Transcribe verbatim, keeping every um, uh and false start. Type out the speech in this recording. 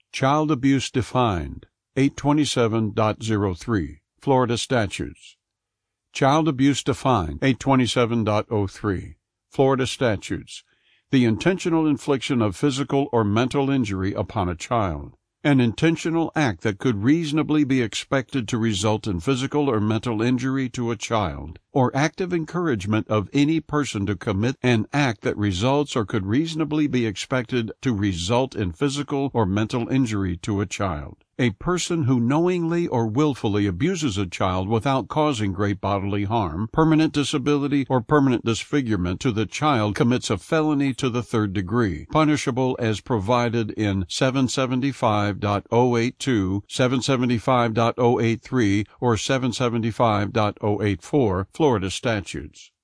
Child abuse defined, eight twenty-seven point oh three, Florida statutes. Child abuse defined, eight twenty-seven point oh three, Florida statutes. The intentional infliction of physical or mental injury upon a child. An intentional act that could reasonably be expected to result in physical or mental injury to a child, or active encouragement of any person to commit an act that results or could reasonably be expected to result in physical or mental injury to a child. A person who knowingly or willfully abuses a child without causing great bodily harm, permanent disability, or permanent disfigurement to the child commits a felony to the third degree, punishable as provided in seven seventy-five point oh eighty-two, seven seventy-five point oh eighty-three, or seven seventy-five point oh eighty-four Florida statutes.